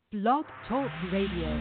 Blog Talk Radio.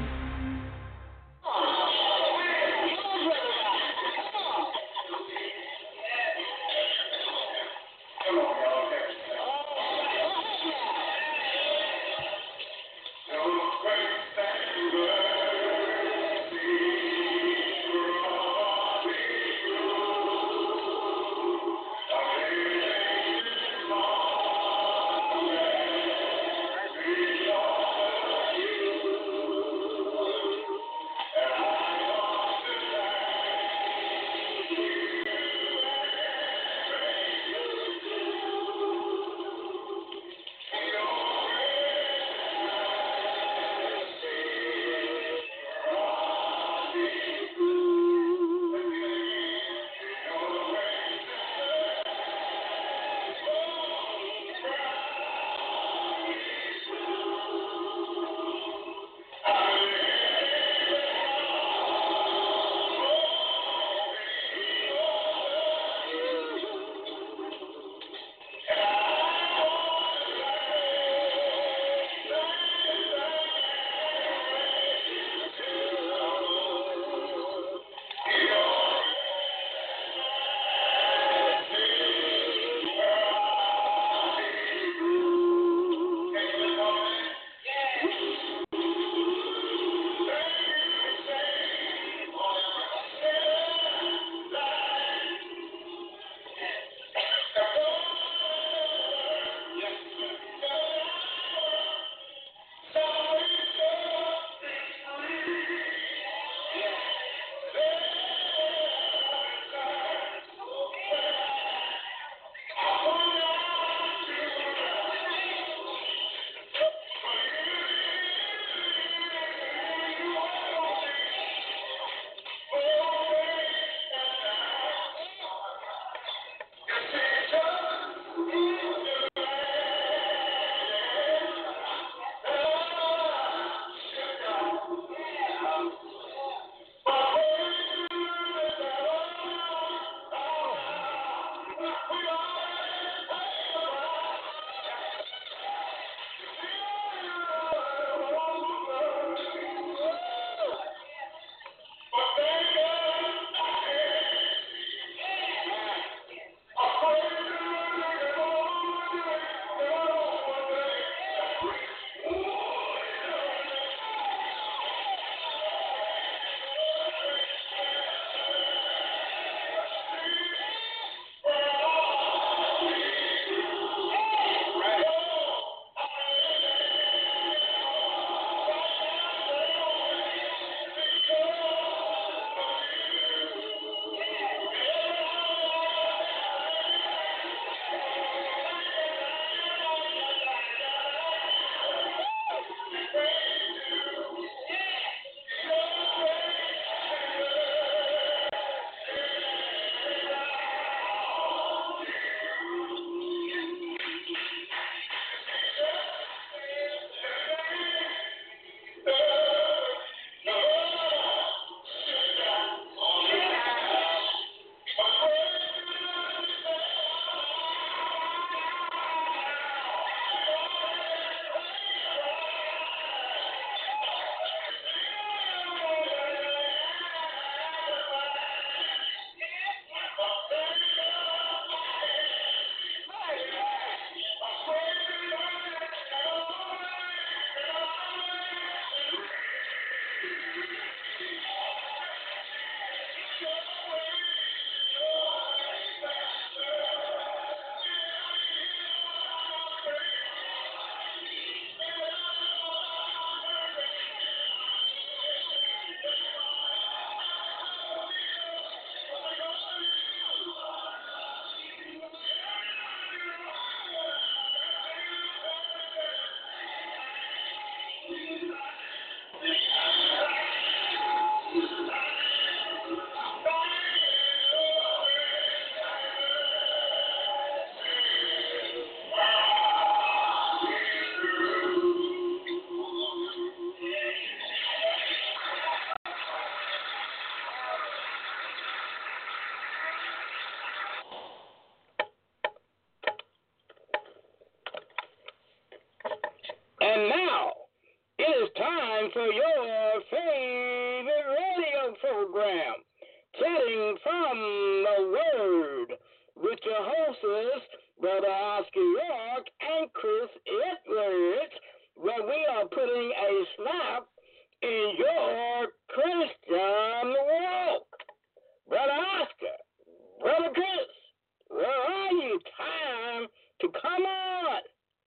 time for your favorite radio program, Chatting from the Word, with your hosts, Brother Oscar York and Chris Edwards, where we are putting a slap in your Christian walk. Brother Oscar, Brother Chris, where are you? Time to come on.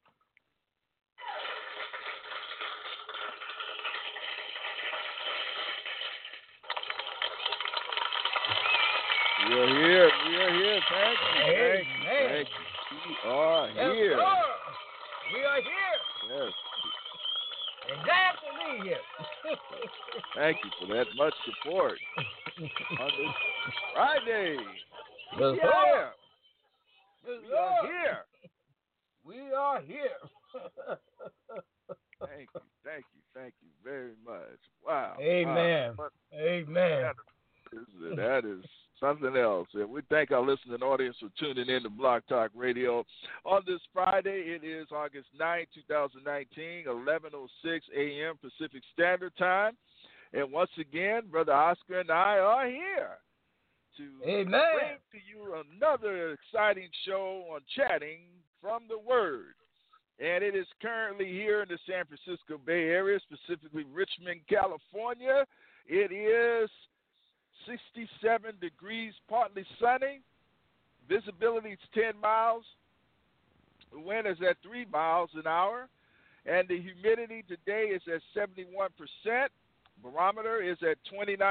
We are here. Thank you. Thank you. We are here. Sir. We are here. Yes. And glad to be here. Thank you for that much support on this Friday. Yes, We sir. are Yes, here. We are sir. here. We are here. Thank you very much. Wow. Amen. Wow. Amen. That is something else. And we thank our listening audience for tuning in to Blog Talk Radio. On this Friday, it is August 9, 2019, 11:06 a.m. Pacific Standard Time. And once again, Brother Oscar and I are here to bring to you another exciting show on Chatting from the Word. And it is currently here in the San Francisco Bay Area, specifically Richmond, California. It is 67 degrees, partly sunny. Visibility is 10 miles. The wind is at 3 miles an hour. And the humidity today is at 71%. Barometer is at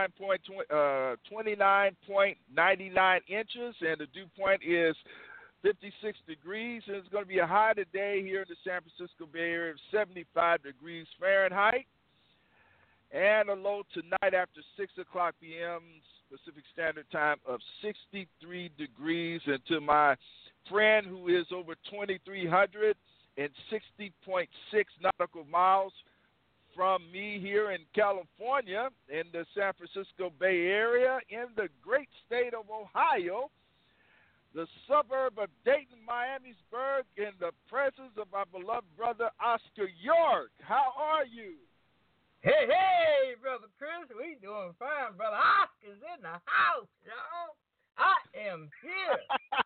29.99 inches. And the dew point is 56 degrees. And it's going to be a high today here in the San Francisco Bay Area of 75 degrees Fahrenheit. And a low tonight after 6 o'clock p.m. Pacific Standard Time of 63 degrees. And to my friend who is over 2,360.6 nautical miles from me here in California, in the San Francisco Bay Area, in the great state of Ohio, the suburb of Dayton, Miamisburg, in the presence of our beloved brother Oscar York. How are you? Hey, Brother Chris, we doing fine. Brother Oscar's in the house, y'all. I am here.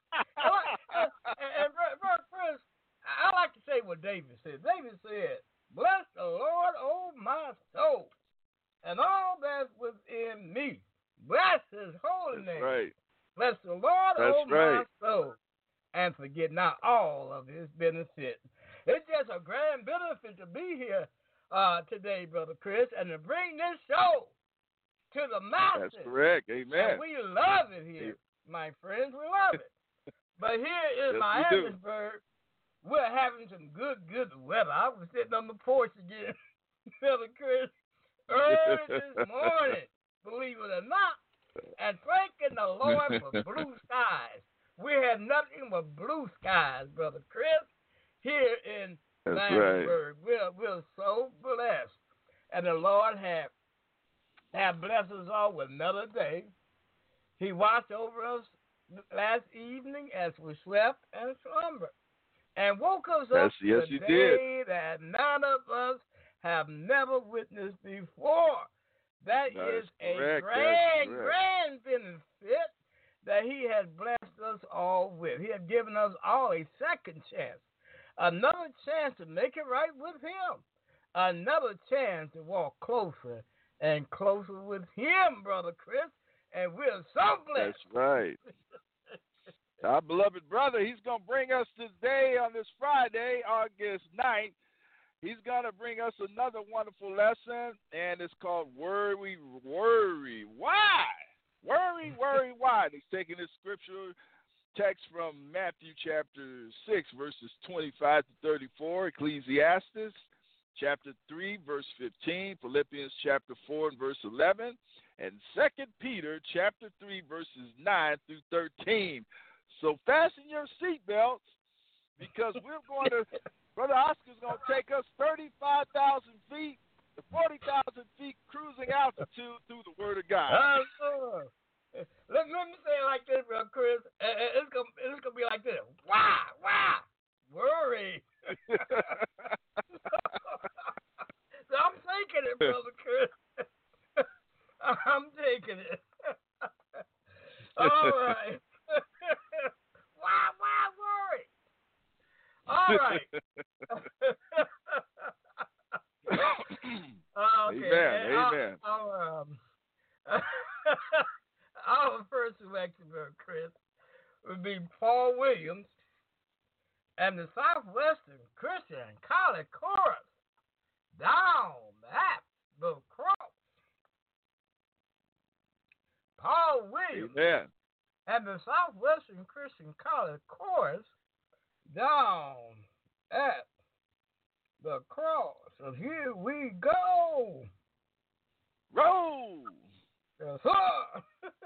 and Brother Chris, I like to say what David said. David said, "Bless the Lord, oh my soul, and all that's within me. Bless his holy name. Right. Bless the Lord, That's my soul, and forget not all of his benefits." It's just a grand benefit to be here today, Brother Chris, and to bring this show to the masses. That's correct. Amen. And we love it here, my friends. We love it. But here in Yes, Miamisburg, we're having some good weather. I was sitting on the porch again, Brother Chris, early this morning, believe it or not, and thanking the Lord for blue skies. We have nothing but blue skies, Brother Chris, here in Miamisburg. Right. We're so blessed. And the Lord have blessed us all with another day. He watched over us last evening as we slept and slumbered, and woke us up today that none of us have never witnessed before. That is a grand benefit that he has blessed us all with. He has given us all a second chance, another chance to make it right with him, another chance to walk closer and closer with him, Brother Chris, and we're so blessed. That's right. Our beloved brother, he's going to bring us today on this Friday, August 9th. He's going to bring us another wonderful lesson, and it's called Worry, Why? Worry, Why? And he's taking this scripture text from Matthew chapter 6, verses 25 to 34, Ecclesiastes chapter 3, verse 15, Philippians chapter 4 and verse 11, and 2 Peter chapter 3, verses 9 through 13. So fasten your seatbelts, because we're going to, Brother Oscar's going to take us 35,000 feet to 40,000 feet cruising altitude through the Word of God. Let me say it like this, Brother Chris. It's gonna be like this. Why? Worry. So I'm thinking it, Brother Chris. I'm taking it. All right. Why worry? All right. Okay. Amen. Our first selection, Chris, would be Paul Williams and the Southwestern Christian College Chorus, Down at the Cross. Paul Williams Amen. and the Southwestern Christian College Chorus, Down at the Cross. So here we go. Roll. Yes, sir.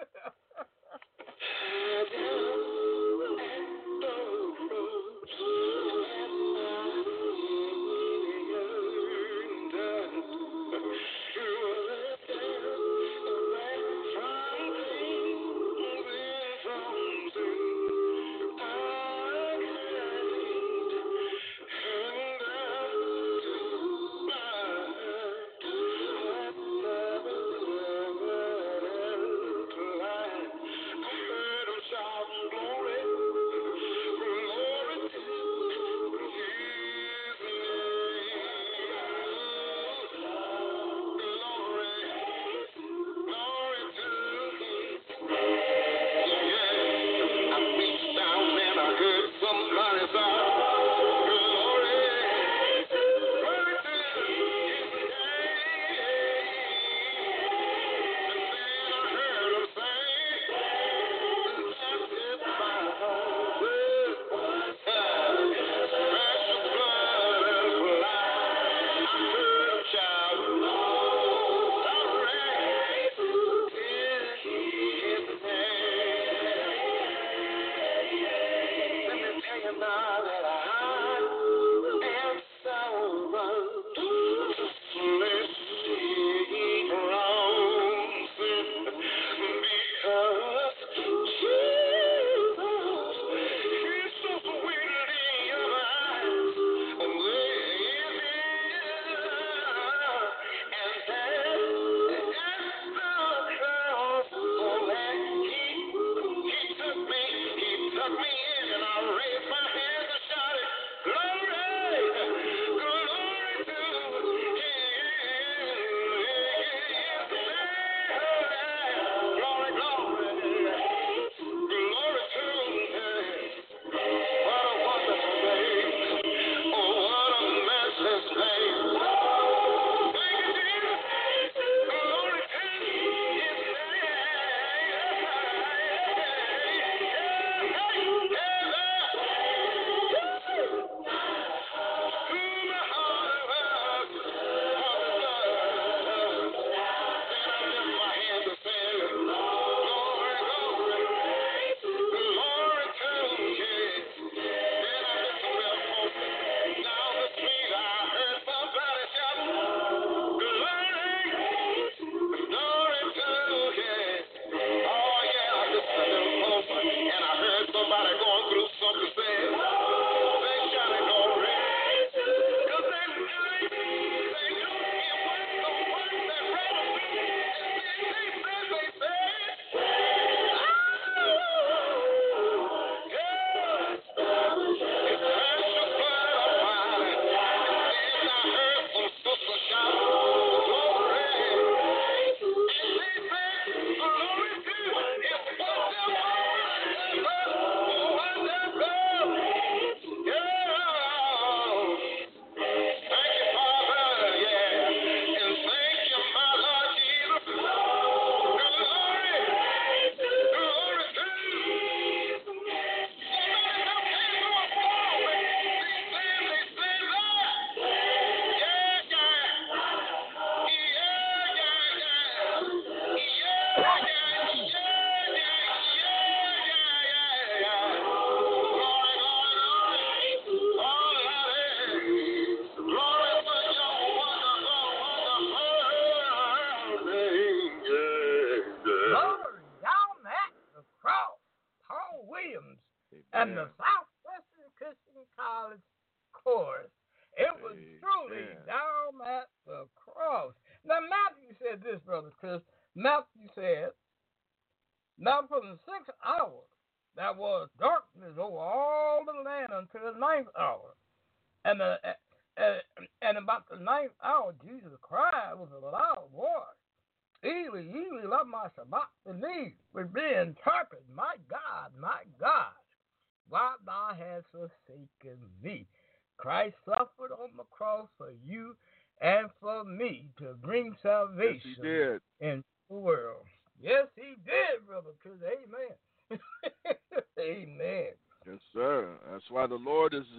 And the Southwestern Christian College Chorus. It was truly Down at the Cross. brother Chris. Matthew said, now from the 6th hour, there was darkness over all the land until the 9th hour. And about the 9th hour, Jesus cried with a loud voice, Eli, Eli, lama sabachthani, which being interpreted, my God, why thou hast forsaken me. Christ suffered on the cross for you and for me to bring salvation into the world. Yes, he did, brother Chris. Amen. Amen. Yes, sir. That's why the Lord is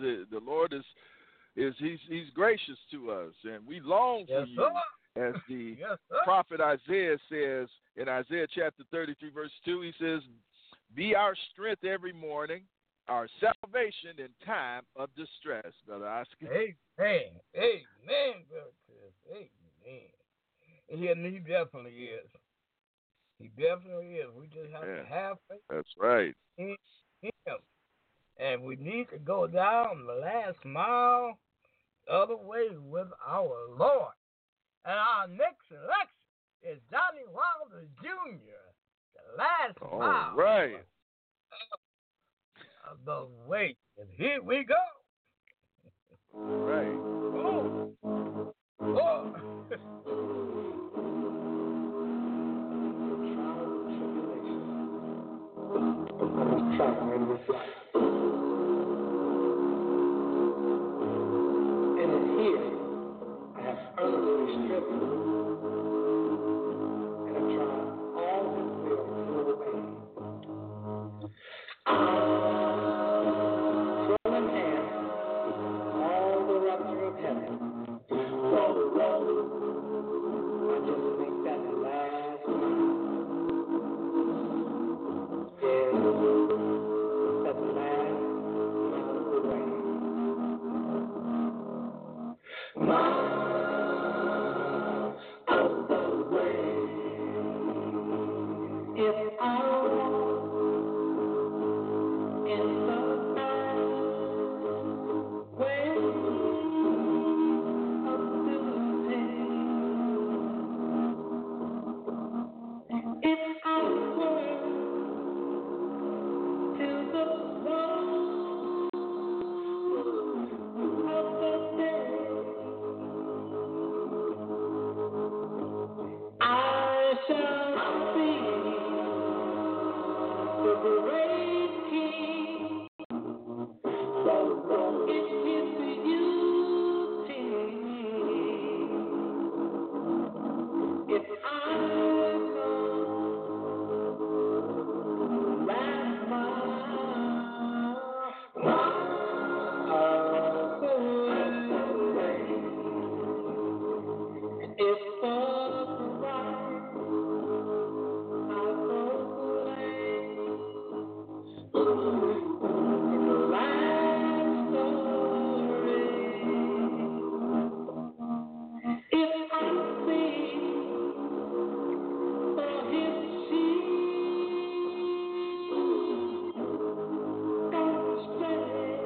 he's gracious to us, and we long for you. Sir. As the prophet Isaiah says in Isaiah chapter 33, verse 2, he says, be our strength every morning, our salvation in time of distress, Brother Oscar. Amen. Amen, Brother Chris. Amen. And he definitely is. He definitely is. We just have to have faith. That's right. In him. And we need to go down the last mile other way with our Lord. And our next election is Johnny Wilder Jr., the last mile. All right. Of the way. And here we go. All right. Oh. Traveling with life. And in here, I have earnestly striven and have tried all his will to obey. Full in hand, all the rapture of heaven. I just think that last mile. That's the last mile of the way. Mile of the way. If I walk in the way of liberty, if I were to the throne of the day, I shall see the great King in his beauty. If I know last mile of the way, if for the right I proclaim the last story, if I sing for his sheep don't stray,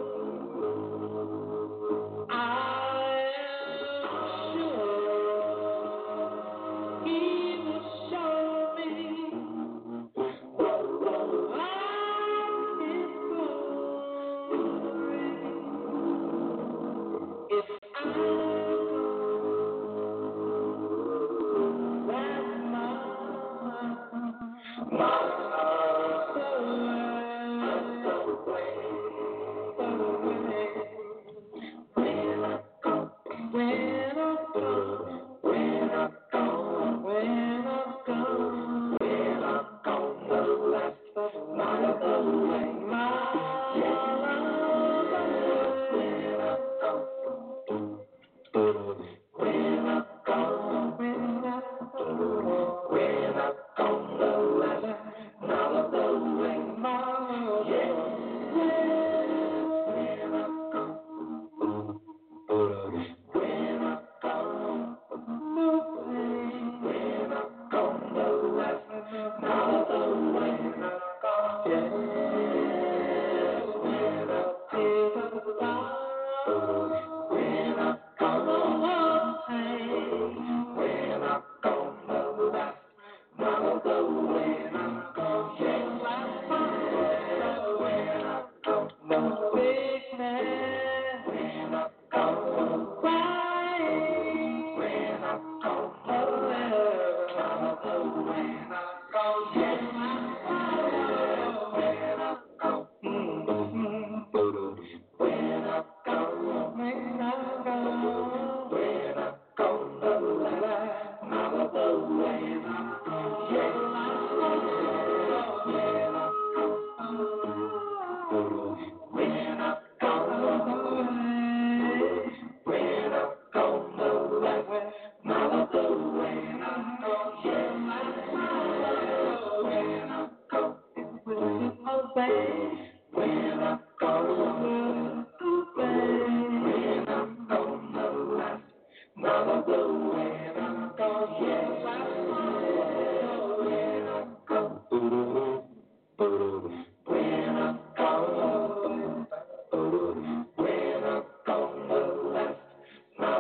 I am sure he will show me the light of his glory. If I go that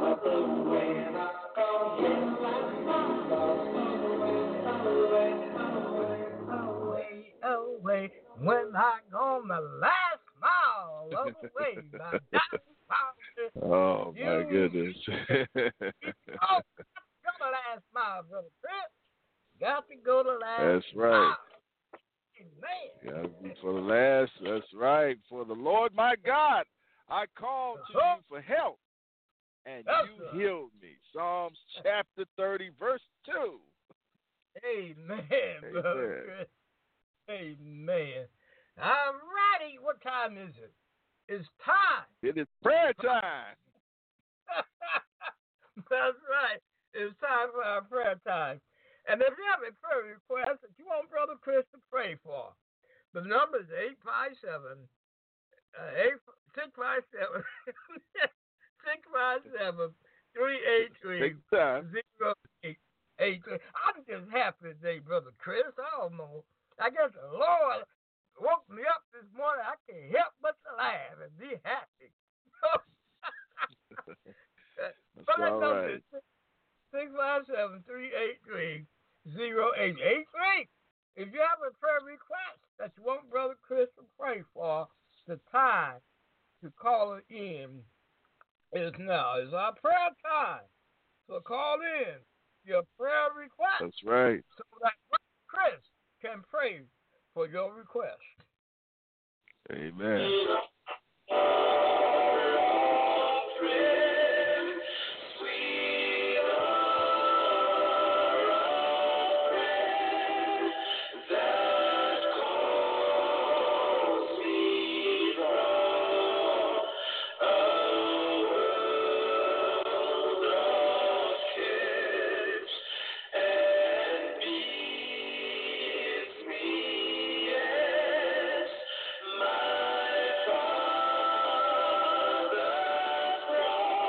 Away, when I gone the last mile of the way, my Oh, my goodness. go the last mile, brother Chris. Got to go the last That's right. Amen. Got to be for the last. That's right. For the Lord my God, I called to you for help, and you healed me. Psalms chapter 30, verse 2. Amen, brother Chris. Amen. All righty. What time is it? It's time. It is prayer time. That's right. It's time for our prayer time. And if you have a prayer request that you want Brother Chris to pray for, the number is 857 657 383 0883. I'm just happy today, Brother Chris. I don't know. I guess the Lord woke me up this morning. I can't help but to laugh and be happy. That's all right. 657-383-0883. If you have a prayer request that you want Brother Chris to pray for, the time to call it in is now. It's our prayer time. So call in your prayer request. That's right. So that Brother Chris can pray for your request. Amen. My Father's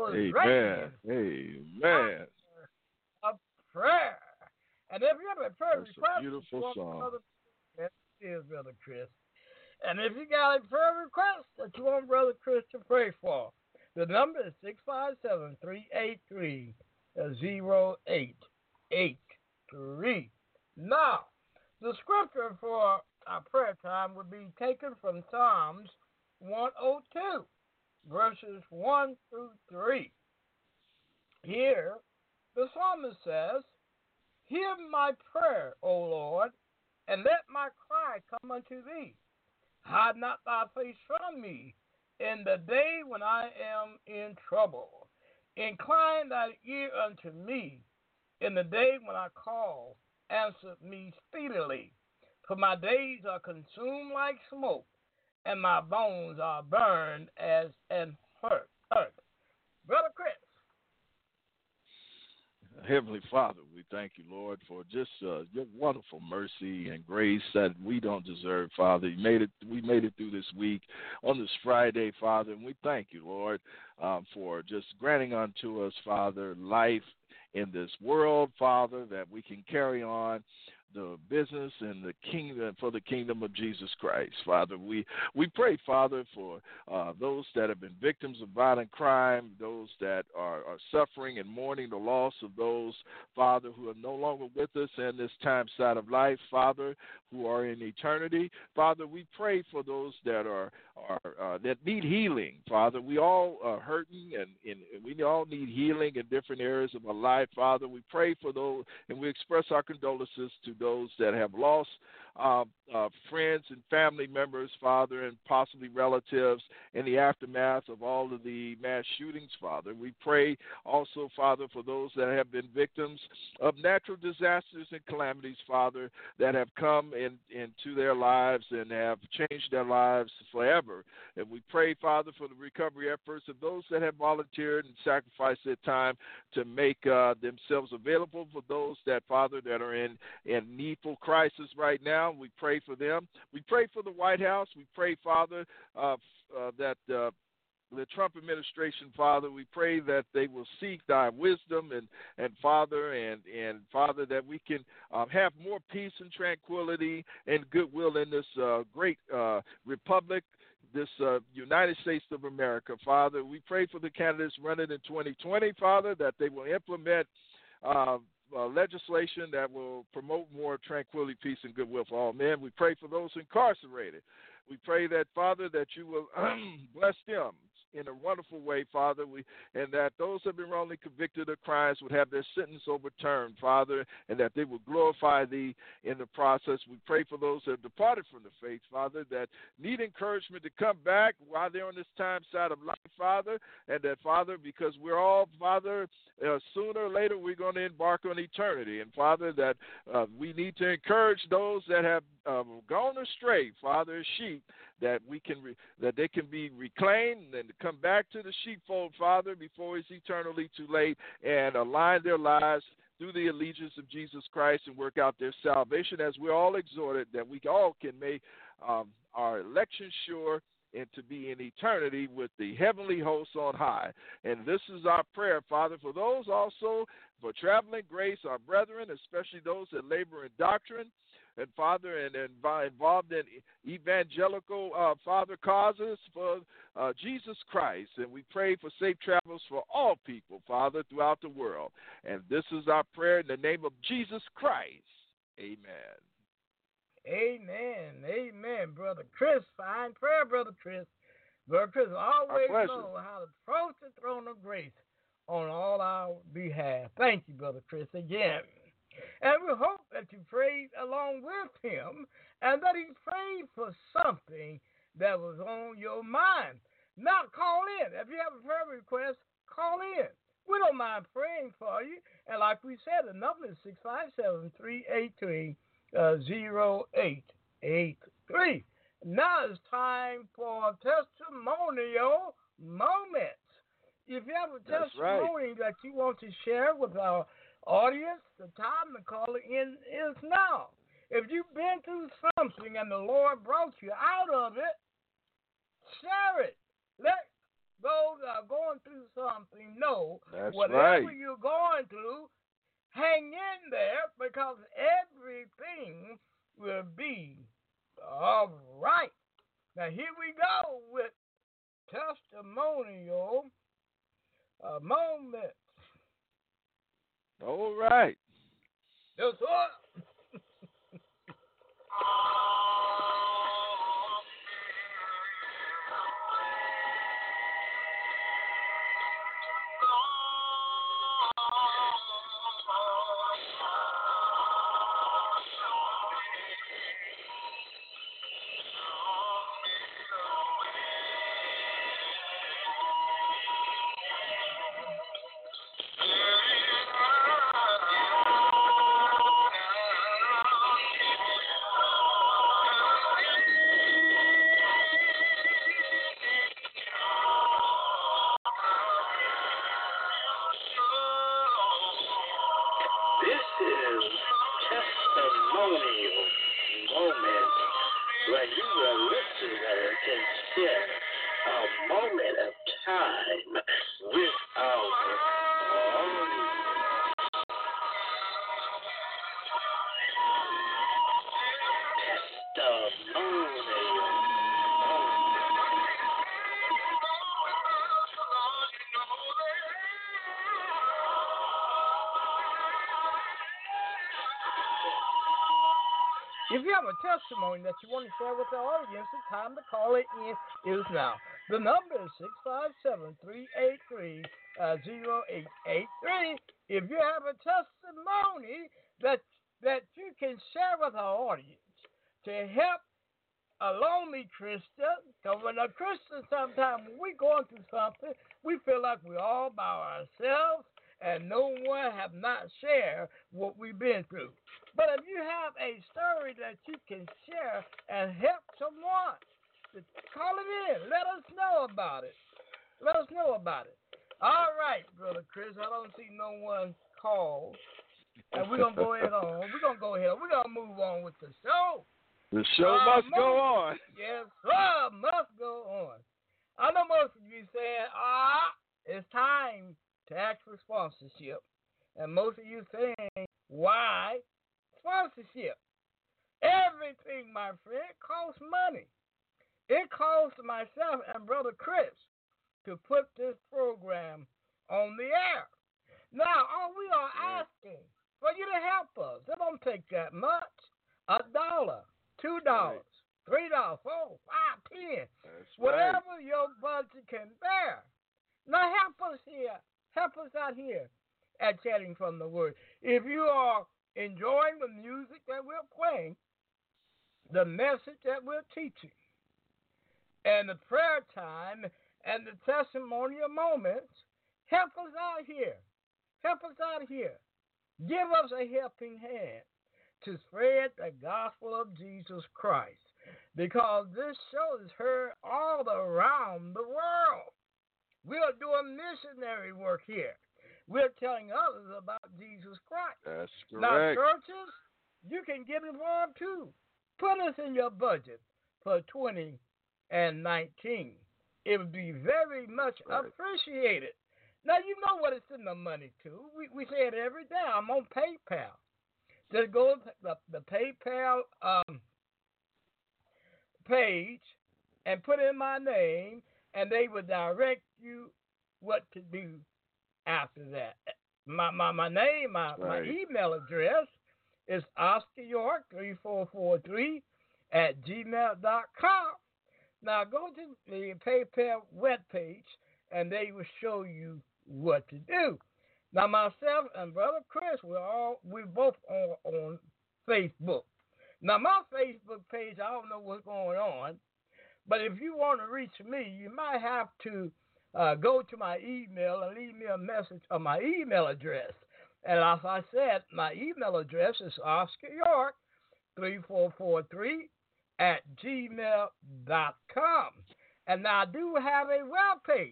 was Amen. raised Amen. a prayer. And if you have a prayer That's request, a beautiful song. Yes, it is, Brother Chris. And if you got a prayer request that you want Brother Chris to pray for, the number is 657-383-0883. Now, the scripture for our prayer time would be taken from Psalms 102, verses 1 through 3. Here, the psalmist says, "Hear my prayer, O Lord, and let my cry come unto thee. Hide not thy face from me in the day when I am in trouble. Incline thy ear unto me in the day when I call. Answer me speedily. For my days are consumed like smoke, and my bones are burned as an earth." Brother Chris. Heavenly Father, we thank you, Lord, for just your wonderful mercy and grace that we don't deserve, Father. We made it through this week on this Friday, Father, and we thank you, Lord, for just granting unto us, Father, life in this world, Father, that we can carry on the business and the kingdom for the kingdom of Jesus Christ, Father. We pray, Father, for those that have been victims of violent crime, those that are suffering and mourning the loss of those, Father, who are no longer with us in this time side of life, Father, who are in eternity. Father, we pray for those that are that need healing, Father. We all are hurting, and we all need healing in different areas of our life, Father. We pray for those, and we express our condolences to those that have lost friends and family members, Father, and possibly relatives in the aftermath of all of the mass shootings, Father. We pray also, Father, for those that have been victims of natural disasters and calamities, Father, that have come into their lives and have changed their lives forever. And we pray, Father, for the recovery efforts of those that have volunteered and sacrificed their time to make themselves available for those that, Father, that are in needful crisis right now. We pray for them. We pray for the White House. We pray, Father, that the Trump administration, Father, we pray that they will seek thy wisdom and Father, and Father, that we can have more peace and tranquility and goodwill in this great republic, this United States of America, Father. We pray for the candidates running in 2020, Father, that they will implement legislation that will promote more tranquility, peace, and goodwill for all men. We pray for those incarcerated. We pray that, Father, that you will bless them in a wonderful way, Father, and that those who have been wrongly convicted of crimes would have their sentence overturned, Father, and that they will glorify thee in the process. We pray for those that have departed from the faith, Father, that need encouragement to come back while they're on this time side of life, Father, and that, Father, because we're all, Father, sooner or later we're going to embark on eternity, and, Father, that we need to encourage those that have gone astray, Father, as sheep, that that they can be reclaimed and come back to the sheepfold, Father, before it's eternally too late, and align their lives through the allegiance of Jesus Christ and work out their salvation, as we're all exhorted that we all can make our election sure and to be in eternity with the heavenly hosts on high. And this is our prayer, Father, for those also, for traveling grace, our brethren, especially those that labor in doctrine, and Father, and involved in evangelical, Father, causes for Jesus Christ. And we pray for safe travels for all people, Father, throughout the world. And this is our prayer in the name of Jesus Christ. Amen. Amen. Amen, Brother Chris. Fine prayer, Brother Chris. Brother Chris always knows how to approach the throne of grace on all our behalf. Thank you, Brother Chris, again. And we hope that you prayed along with him and that he prayed for something that was on your mind. Now call in. If you have a prayer request, call in. We don't mind praying for you. And like we said, the number is 657-383-0883. Now it's time for testimonial moments. If you have a testimony that you want to share with our audience, the time to call in is now. If you've been through something and the Lord brought you out of it, share it. Let those that are going through something know That's whatever right. you're going through, hang in there because everything will be all right. Now, here we go with testimonial moments. All right. Yes, sir. This is testimonial moment where you a listener can share a moment of time with our audience. Testimonial moment. If you have a testimony that you want to share with the audience, the time to call it in is now. The number is 657-383-0883. If you have a testimony that you can share with our audience to help a lonely Christian, because when a Christian, sometimes when we're going through something, we feel like we're all by ourselves and no one have not shared what we've been through. But if you have a story that you can share and help someone, call it in. Let us know about it. Let us know about it. All right, Brother Chris, I don't see no one call. And we're going to go ahead on. We're going to go ahead. We're going to move on with the show. The show must go on. Yes, sir, must go on. I know most of you saying, it's time to ask for sponsorship. And most of you saying, why sponsorship? Everything, my friend, costs money. It costs myself and Brother Chris to put this program on the air. Now, all we are asking for you to help us. It don't take that much. $1, $2, $3, $4, $5, $10. Whatever your budget can bear. Now help us here. Help us out here at Chatting from the Word. If you are enjoying the music that we're playing, the message that we're teaching, and the prayer time and the testimonial moments, help us out here. Help us out here. Give us a helping hand to spread the gospel of Jesus Christ, because this show is heard all around the world. We are doing missionary work here. We're telling others about Jesus Christ. That's correct. Now, churches, you can get involved too. Put us in your budget for 2019. It would be very much appreciated. Now, you know what it's in the money to. We say it every day. I'm on PayPal. Just go to the PayPal page and put in my name, and they will direct you what to do after that. My name, my email address is OscarYork3443 @gmail.com. Now go to the PayPal webpage, and they will show you what to do. Now myself and Brother Chris, we're both on Facebook. Now my Facebook page, I don't know what's going on, but if you want to reach me, you might have to go to my email and leave me a message on my email address. And as I said, my email address is OscarYork3443 @gmail.com. And now I do have a webpage,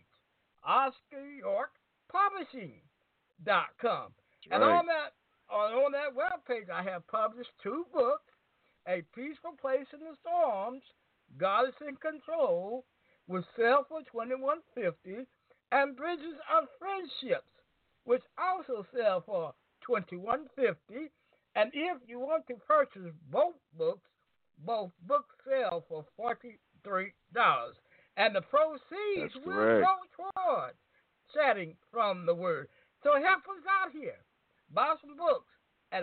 OscarYorkPublishing.com. And on that webpage, I have published 2 books, A Peaceful Place in the Storms, God is in Control, which sell for $21.50, and Bridges of Friendships, which also sell for $21.50. And if you want to purchase both books sell for $43. And the proceeds will go toward Chatting from the Word. So help us out here. Buy some books at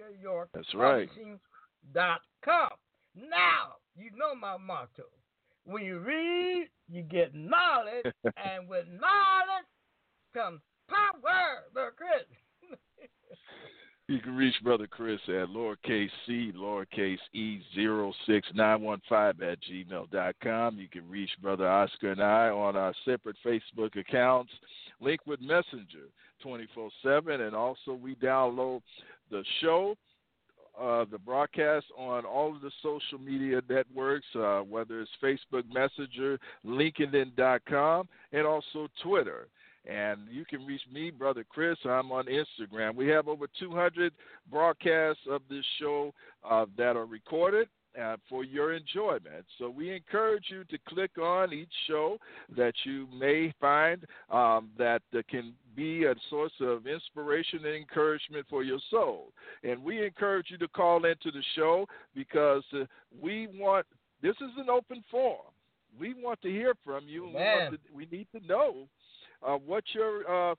OscarYorkPublishing.com. Now, you know my motto. When you read, you get knowledge, and with knowledge comes power. Brother Chris. You can reach Brother Chris at lowercase c, lowercase e06915 at gmail.com. You can reach Brother Oscar and I on our separate Facebook accounts, Linkwood Messenger 24/7, and also we download the show, the broadcast on all of the social media networks, whether it's Facebook Messenger, LinkedIn.com, and also Twitter. And you can reach me, Brother Chris. I'm on Instagram. We have over 200 broadcasts of this show that are recorded for your enjoyment. So we encourage you to click on each show that you may find that can be a source of inspiration and encouragement for your soul. And we encourage you to call into the show because this is an open forum. We want to hear from you. And we need to know what your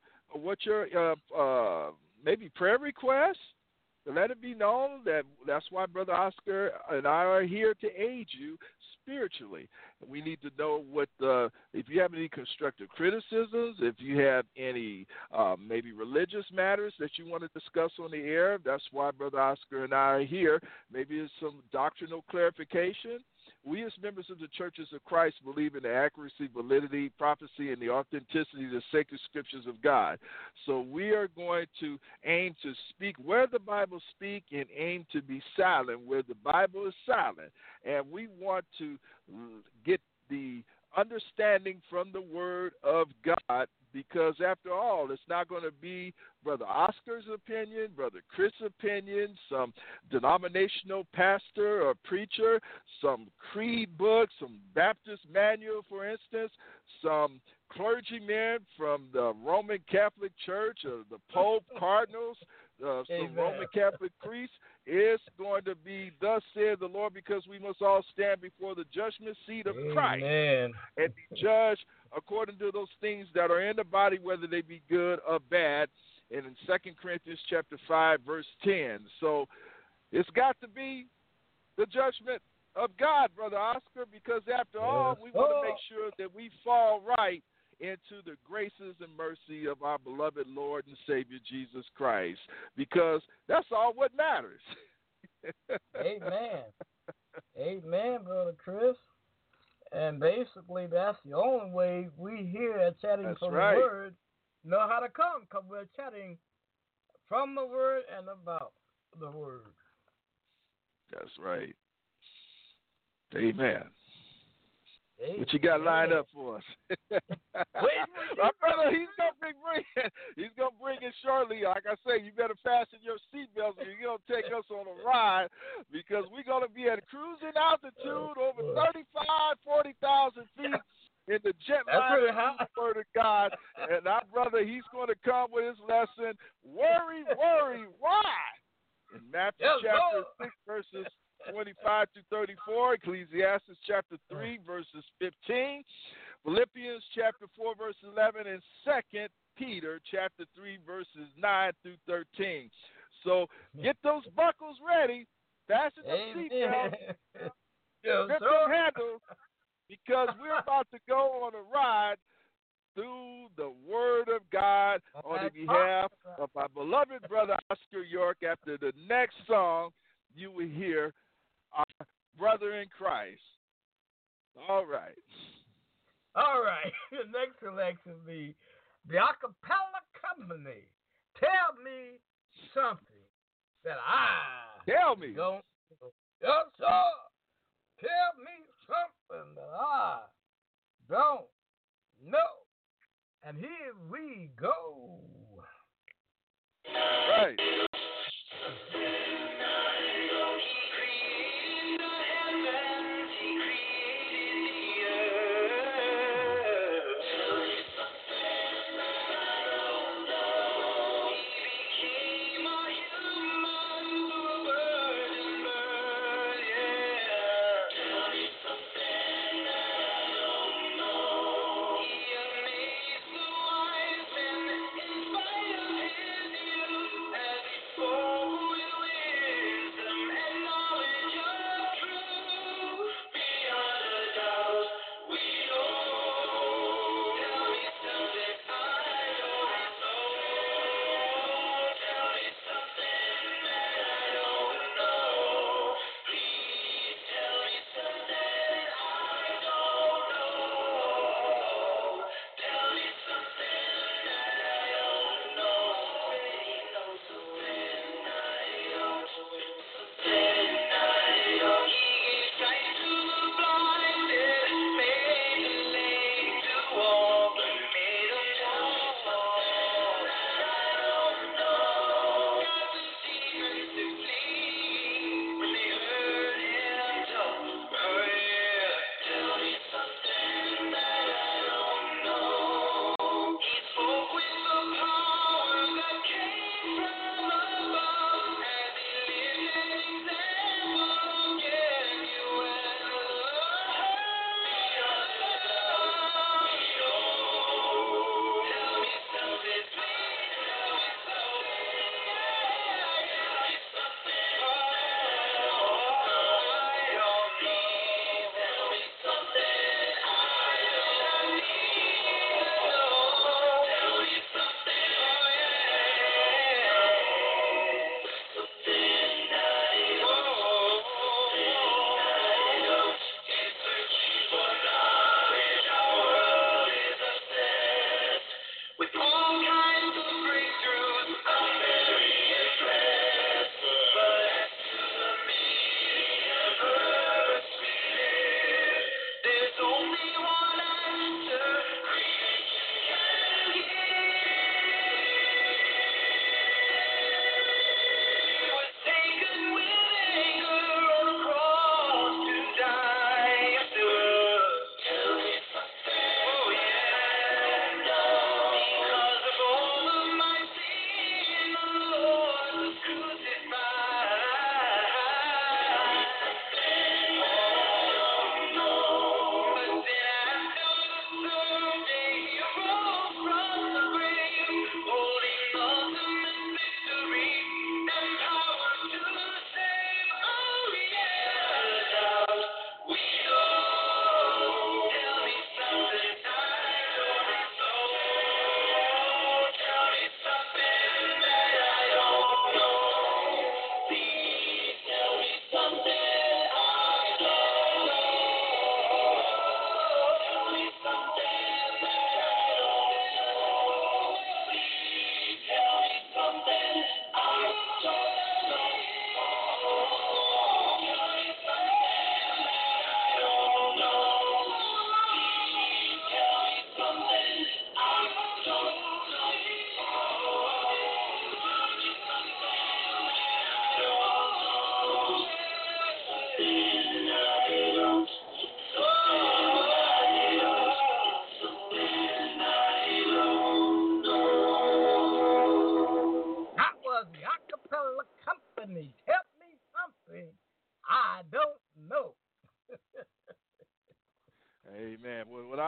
maybe prayer requests. Let it be known that's why Brother Oscar and I are here to aid you spiritually. We need to know if you have any constructive criticisms, if you have any maybe religious matters that you want to discuss on the air. That's why Brother Oscar and I are here. Maybe it's some doctrinal clarification. We as members of the Churches of Christ believe in the accuracy, validity, prophecy, and the authenticity of the sacred scriptures of God. So we are going to aim to speak where the Bible speaks and aim to be silent where the Bible is silent. And we want to get the understanding from the Word of God, because after all, it's not going to be Brother Oscar's opinion, Brother Chris' opinion, some denominational pastor or preacher, some creed book, some Baptist manual, for instance, some clergymen from the Roman Catholic Church or the Pope, cardinals, some Roman Catholic priests. It's going to be thus said the Lord, because we must all stand before the judgment seat of Christ and be judged according to those things that are in the body, whether they be good or bad. And in 2 Corinthians chapter 5, verse 10. So it's got to be the judgment of God, Brother Oscar, because after all, we want to make sure that we fall right into the graces and mercy of our beloved Lord and Savior Jesus Christ, because that's all what matters. Amen. Amen, Brother Chris. And basically, that's the only way we here at Chatting from the Word know how to come, because we're chatting from the Word and about the Word. That's right. Amen. What you got lined up for us? My brother, he's gonna bring it shortly. Like I say, you better fasten your seatbelts or you're gonna take us on a ride, because we're gonna be at cruising altitude over 40,000 feet in the jet line of the Word of God. And our brother, he's gonna come with his lesson, worry, why? In Matthew chapter 6, verses 25 to 34, Ecclesiastes chapter 3, verses 15, Philippians chapter 4, verse 11, and 2 Peter chapter 3, verses 9 through 13. So get those buckles ready, fasten the seatbelts, grip them handles, because we're about to go on a ride through the Word of God on the behalf of my beloved brother Oscar York. After the next song, you will hear our brother in Christ. All right. The next selection will be the Acapella Company. Tell me something that I don't know. Yes, sir. Tell me something that I don't know. And here we go. Right.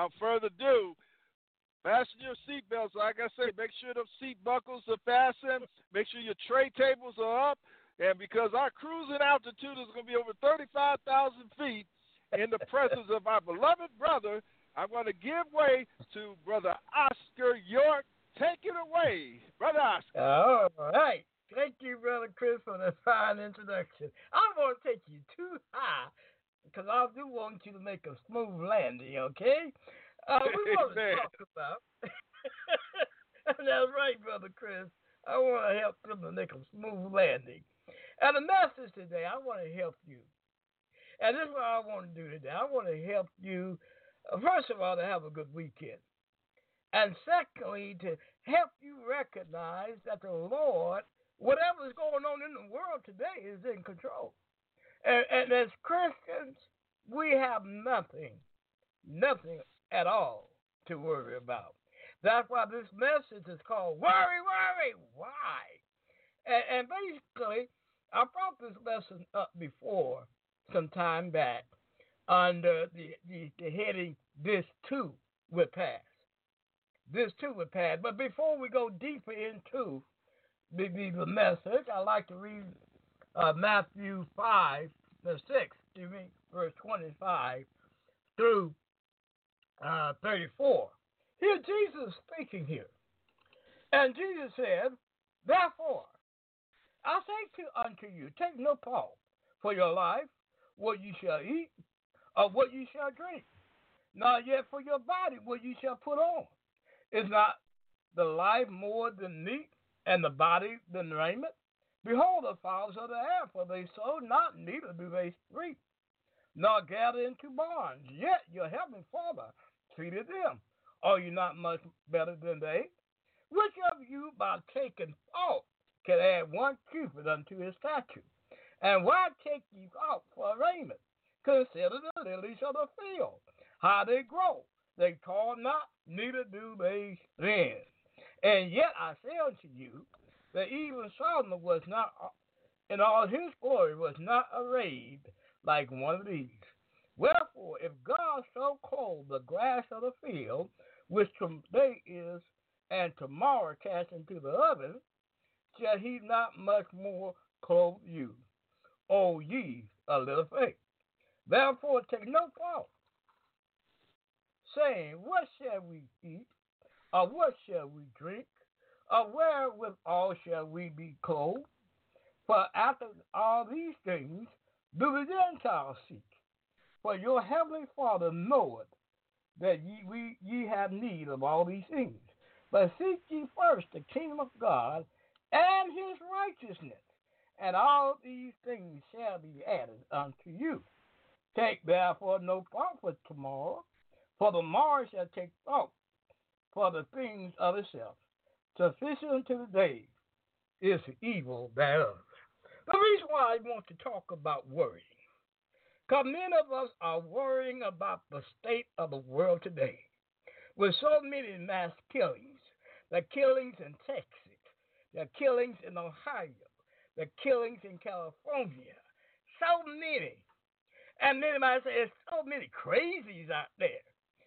without further ado, fasten your seatbelts. Like I say, make sure the seat buckles are fastened. Make sure your tray tables are up. And because our cruising altitude is going to be over 35,000 feet in the presence of our beloved brother, I'm going to give way to Brother Oscar York. Take it away, Brother Oscar. All right. Thank you, Brother Chris, for that fine introduction. I don't want to take you too high because I do want you to make a smooth landing, okay? We want to talk about, and that's right, Brother Chris. I want to help them to make a smooth landing. And the message today, I want to help you. And this is what I want to do today. I want to help you, first of all, to have a good weekend. And secondly, to help you recognize that the Lord, whatever is going on in the world today, is in control. And as Christians, we have nothing at all to worry about. That's why this message is called Worry, Worry, Why? And basically, I brought this lesson up before some time back under the heading, This Too Will Pass. This too would pass. But before we go deeper into the message, I'd like to read Matthew 6, verse 25 through 34. Here Jesus speaking here. And Jesus said, Therefore, I say unto you, take no thought for your life, what you shall eat, or what you shall drink, nor yet for your body, what you shall put on. Is not the life more than meat, and the body than raiment? Behold the fowls of the air, for they sow not, neither do they reap, nor gather into barns. Yet your heavenly Father feedeth them. Are you not much better than they? Which of you, by taking thought, can add one cubit unto his stature? And why take ye thought for raiment? Consider the lilies of the field, how they grow. They toil not, neither do they spin. And yet I say unto you, that even Solomon was not, in all his glory, was not arrayed like one of these. Wherefore, if God so clothe the grass of the field, which today is, and tomorrow cast into the oven, shall he not much more clothe you, O ye a little faith? Therefore take no thought, saying, What shall we eat? Or what shall we drink? Or wherewithal shall we be clothed? For after all these things do the Gentiles seek. For your heavenly Father knoweth that ye have need of all these things. But seek ye first the kingdom of God and his righteousness, and all these things shall be added unto you. Take therefore no thought for tomorrow, for the morrow shall take thought for the things of itself. Sufficient unto the day is the evil thereof. The reason why I want to talk about worrying, because many of us are worrying about the state of the world today, with so many mass killings, the killings in Texas, the killings in Ohio, the killings in California, so many. And many might say, there's so many crazies out there.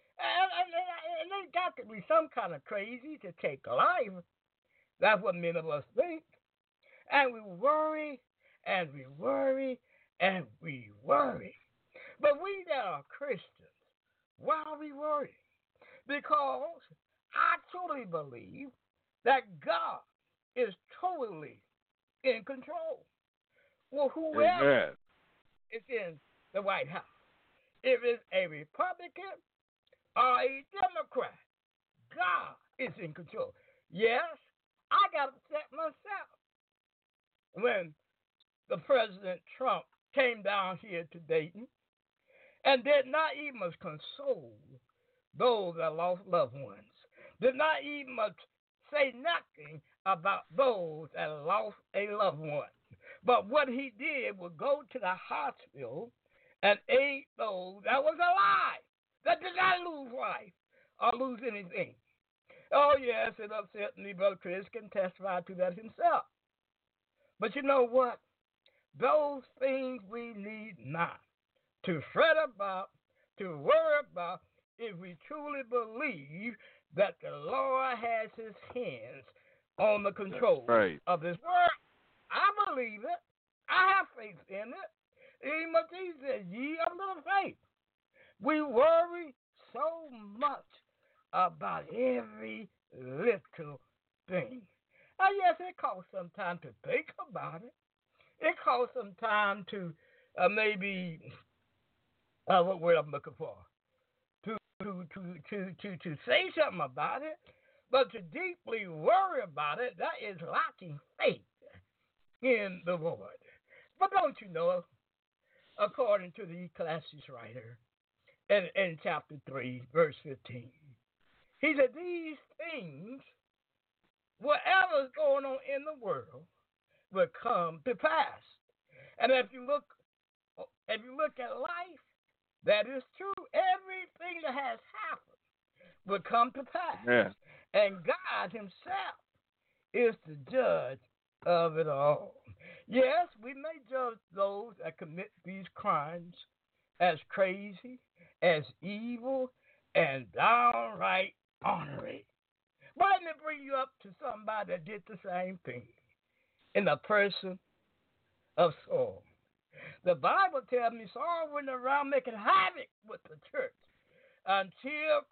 And there's got to be some kind of crazy to take a life. That's what many of us think. And we worry, and we worry, and we worry. But we that are Christians, why are we worrying? Because I truly believe that God is totally in control. Well, whoever is in the White House, if it's a Republican or a Democrat, God is in control. Yes, I got upset myself when the President Trump came down here to Dayton and did not even console those that lost loved ones, did not even say nothing about those that lost a loved one. But what he did was go to the hospital and aid those that was alive, that did not lose life or lose anything. Oh, yes, it upset me. Brother Chris can testify to that himself. But you know what? Those things we need not to fret about, to worry about, if we truly believe that the Lord has his hands on the control of this world. I believe it. I have faith in it. Even what Jesus said, ye of little faith. We worry so much about every little thing. And yes, it costs some time to think about it. It costs some time to maybe what word I'm looking for? To say something about it, but to deeply worry about it, that is lacking faith in the Lord. But don't you know, according to the Ecclesiastes writer, in chapter 3, verse 15, he said, these things, whatever's going on in the world, will come to pass. And if you look at life, that is true. Everything that has happened will come to pass. Yeah. And God himself is the judge of it all. Yes, we may judge those that commit these crimes as crazy, as evil, and downright ornery. But let me bring you up to somebody that did the same thing in the person of Saul. The Bible tells me Saul went around making havoc with the church until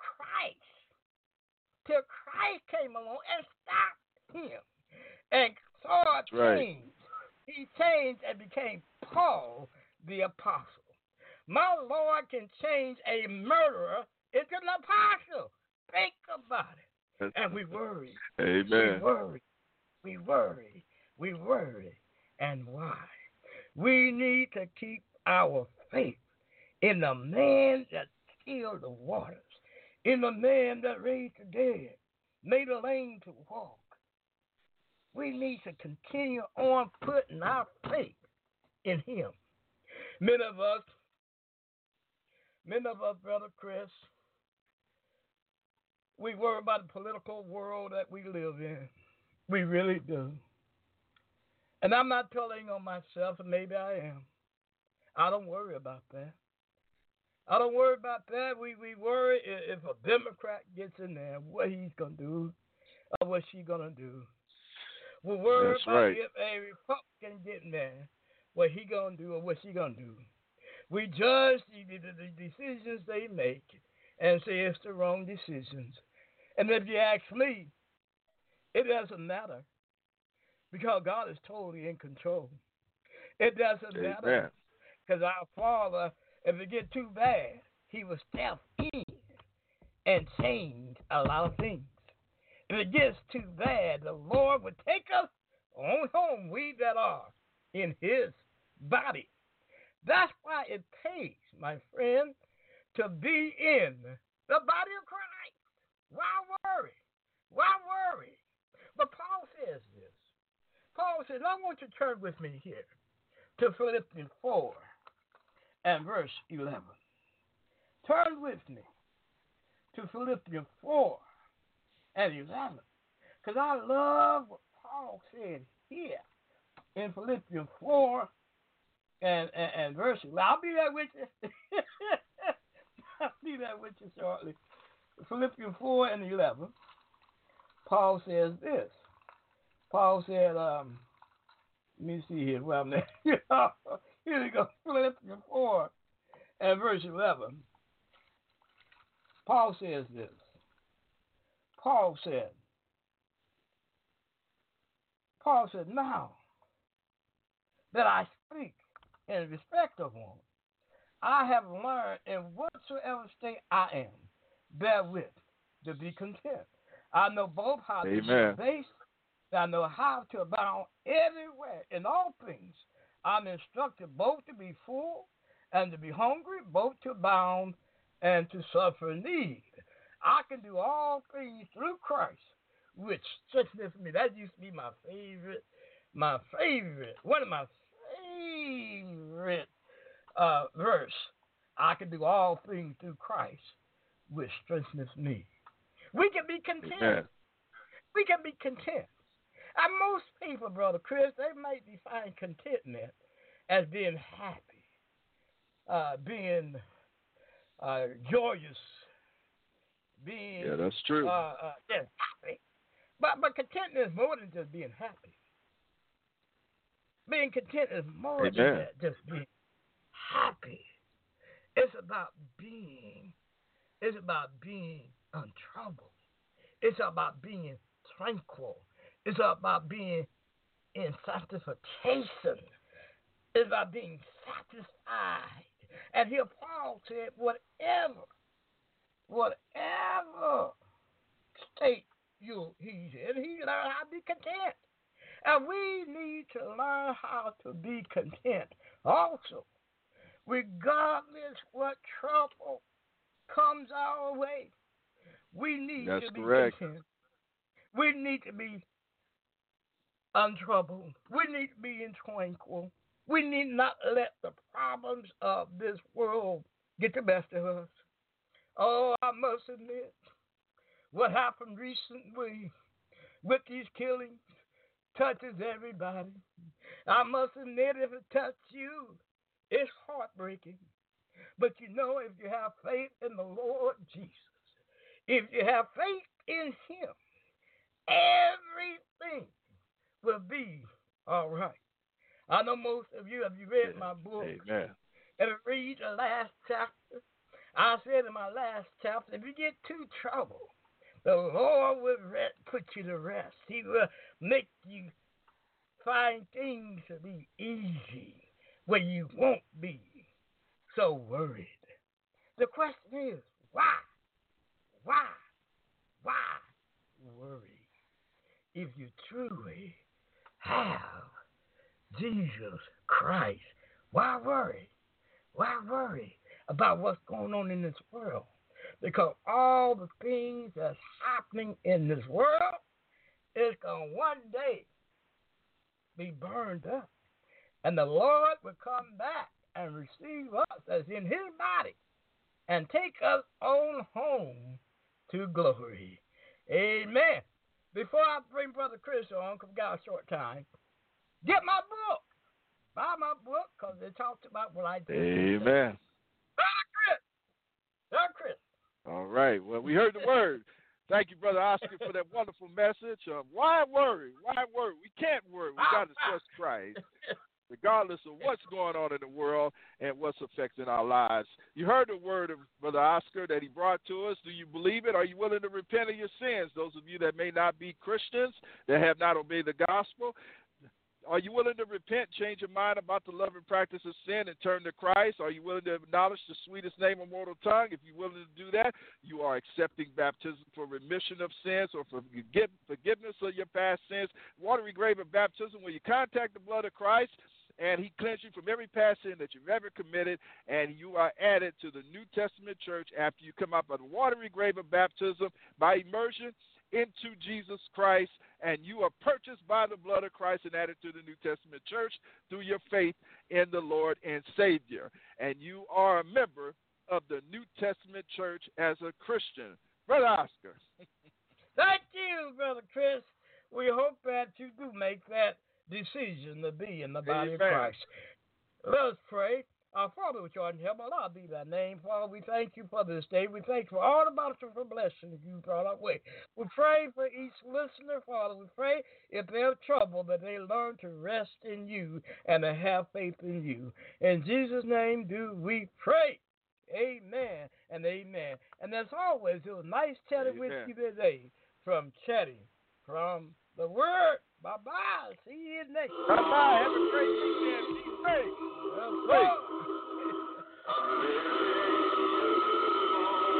Christ came along and stopped him. And Saul changed. He changed and became Paul the apostle. My Lord can change a murderer into an apostle. Think about it. And we worry. Amen. We worry. And why? We need to keep our faith in the man that stilled the waters, in the man that raised the dead, made the lame to walk. We need to continue on putting our faith in him. Many of us, Brother Chris, we worry about the political world that we live in. We really do. And I'm not telling on myself, and maybe I am. I don't worry about that. We worry if a Democrat gets in there, what he's going to do or what she's going to do. We worry about if a Republican get in there, what he going to do or what she going to do. We judge the decisions they make and say it's the wrong decisions. And if you ask me, it doesn't matter. Because God is totally in control. It doesn't matter. Because our Father, if it get too bad, he will step in and change a lot of things. If it gets too bad, the Lord would take us on home, we that are in his body. That's why it pays, my friend, to be in the body of Christ. Why worry? But Paul says this. Paul says, I want you to turn with me here to Philippians 4 and verse 11. Turn with me to Philippians 4 and 11. Because I love what Paul said here in Philippians 4 and verse 11. I'll be there with you. I'll be there with you shortly. Philippians 4 and 11. Paul says this. Paul said, let me see here where I'm at. Here we go. Philippians 4 and verse 11. Paul says this. Paul said, now that I speak in respect of one, I have learned in whatsoever state I am, therewith to be content. I know both how to be base, I know how to abound everywhere in all things. I'm instructed both to be full and to be hungry, both to abound and to suffer need. I can do all things through Christ, which strengthens me. That used to be my favorite, one of my favorite verse. I can do all things through Christ, which strengthens me. We can be content. Amen. We can be content. And most people, Brother Chris, they might define contentment as being happy, being joyous, being Yeah, that's true. just happy. But contentment is more than just being happy. Being content is more Amen. than that, just being happy. It's about being untroubled. It's about being tranquil. It's about being in sanctification. It's about being satisfied. And here Paul said, whatever state he's in, he learned how to be content. And we need to learn how to be content also, regardless what trouble comes our way. We need That's to be correct. content. We need to be untroubled. We need to be tranquil. We need not let the problems of this world get the best of us. Oh, I must admit, what happened recently with these killings touches everybody. I must admit, if it touches you, it's heartbreaking. But you know, if you have faith in the Lord Jesus, if you have faith in Him, everything will be all right. I know most of you, have you read my book? Amen. And read the last chapter. I said in my last chapter, if you get too troubled, the Lord will put you to rest. He will make you find things to be easy where you won't be so worried. The question is, why? Why worry if you truly have Jesus Christ? Why worry? Why worry about what's going on in this world? Because all the things that's happening in this world is going to one day be burned up. And the Lord will come back and receive us as in His body and take us on home to glory. Amen. Before I bring Brother Chris on, because we got a short time, get my book. Buy my book, because it talks about what I do. Amen. Brother Chris. All right. Well, we heard the word. Thank you, Brother Oscar, for that wonderful message. Why worry? Why worry? We can't worry. We got to trust Christ, regardless of what's going on in the world and what's affecting our lives. You heard the word of Brother Oscar that he brought to us. Do you believe it? Are you willing to repent of your sins? Those of you that may not be Christians, that have not obeyed the gospel, are you willing to repent, change your mind about the love and practice of sin, and turn to Christ? Are you willing to acknowledge the sweetest name of mortal tongue? If you're willing to do that, you are accepting baptism for remission of sins or for forgiveness of your past sins. Watery grave of baptism, where you contact the blood of Christ, and He cleansed you from every past sin that you've ever committed, and you are added to the New Testament church after you come out of the watery grave of baptism by immersion into Jesus Christ, and you are purchased by the blood of Christ and added to the New Testament church through your faith in the Lord and Savior. And you are a member of the New Testament church as a Christian. Brother Oscar. Thank you, Brother Chris. We hope that you do make that decision to be in the body of Christ. Let us pray. Our Father, which art in heaven, hallowed be thy name. Father, we thank you for this day. We thank you for all the bountiful blessings you brought our way. We pray for each listener, Father. We pray if they have trouble that they learn to rest in you and to have faith in you. In Jesus' name do we pray. Amen and amen. And as always, it was nice chatting with you today from the Word. Bye-bye. See you next time. Bye-bye. Have a great weekend. Be safe. Well,